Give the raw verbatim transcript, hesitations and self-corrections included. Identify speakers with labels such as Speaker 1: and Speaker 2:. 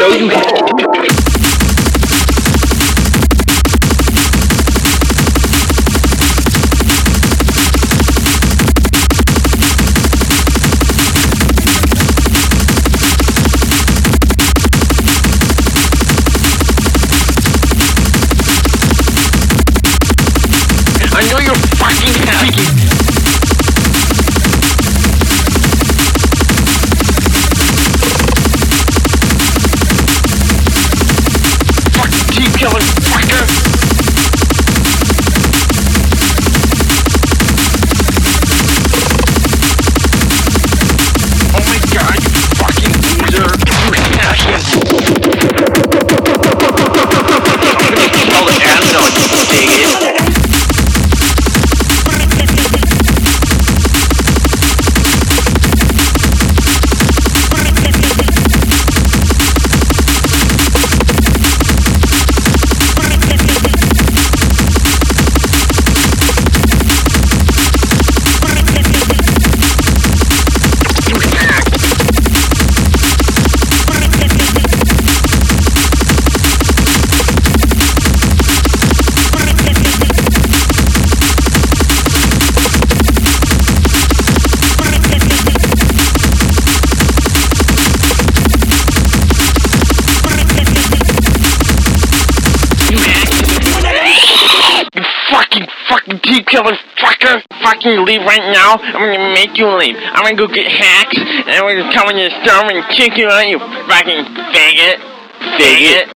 Speaker 1: know you I know you're fucking happy. Killing fucker! Oh my god, you fucking loser! You assassin! I'm gonna kill the animal, you bigot! Fucking, fucking keep killing fucker! Fucking leave right now! I'm gonna make you leave! I'm gonna go get hacks, and I'm gonna come in your store and kick you out, you fucking faggot! Faggot!